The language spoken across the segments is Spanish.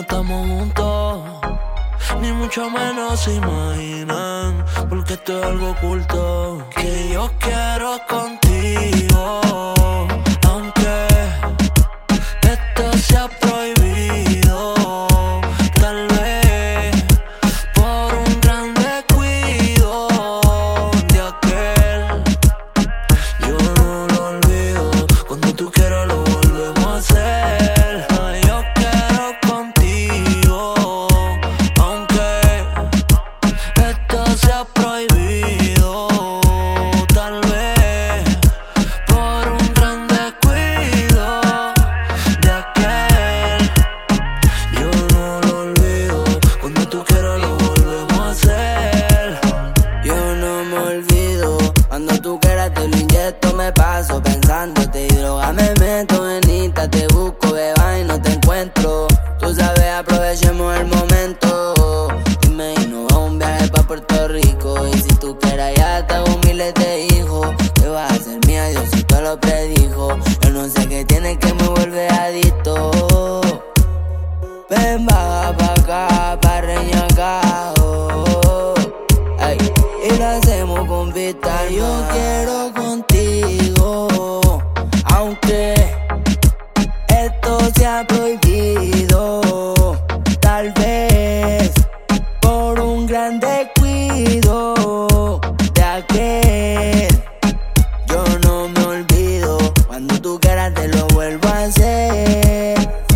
estamos juntos, ni mucho menos se imaginan, porque esto es algo oculto que yo quiero contigo, aunque esto sea prohibido. Tal vez por un gran descuido de aquel, yo no lo olvido. Cuando tú quieras lo volvemos a hacer. Yo quiero contigo, aunque esto sea prohibido. Tal vez por un gran descuido de aquel, yo no lo olvido. Cuando tú quieras lo volvemos a hacer. Yo no me olvido, cuando tú quieras te lo inyecto, me paso pensándote y droga me meto en Insta, te busco, beba y no te encuentro. Tú sabes, aprovechemos el momento. Dime y nos vamos a un viaje pa' Puerto Rico, y si tú quieras ya te hago miles de hijos. Que vas a ser mía, Diosito lo predijo. Yo no sé qué tiene que me vuelve adicto. Ven, baja pa' acá, pa' reñacar, ay, y lo hacemos con vista. Yo quiero contigo, aunque esto sea prohibido. Tal vez por un gran descuido de aquel, yo no me olvido. Cuando tú quieras te lo vuelvo a hacer.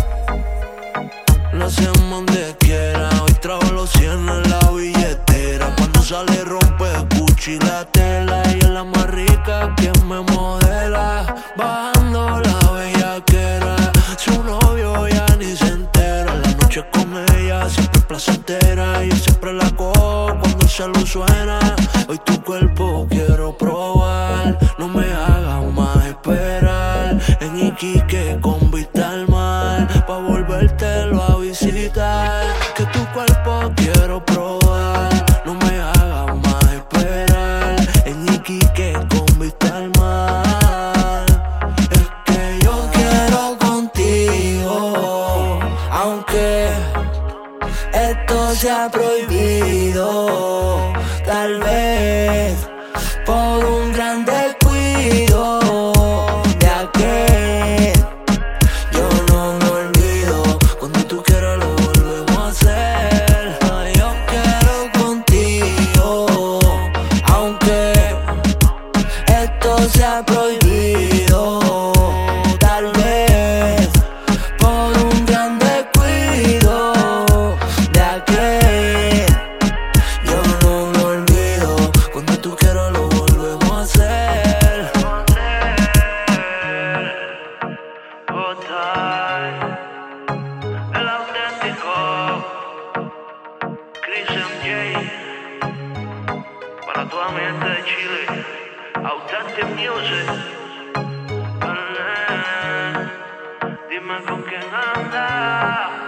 Lo hacemos donde quiera. Hoy trajo los 100 en la billetera. Cuando sale rompe Gucci la tela. Ella es la más rica que me modela. Bajando la bellaquera. Su novio ya ni se entera. La noche con ella siempre es placentera. Yo siempre la cojo cuando el celu suena. Hoy tu cuerpo quiero probar. No me hagas más esperar. En Iquique con vista al mar, pa' volvértelo a visitar. Que tu cuerpo quiero probar. No me hagas más esperar. En Iquique con vista al mar. Es que yo quiero contigo, aunque esto sea prohibido. Tal vez por un gran descuido de aquel, yo no me olvido. Cuando tú quieras lo volvemos a hacer. Yo quiero contigo, aunque esto sea prohibido. Tal vez por un gran descuido de aquel, yo no me olvido. Cuando tú quieras lo volvemos a hacer. El auténtico Christian J. Para toda mi gente de Chile, Authentic Music. Dime con quién andas.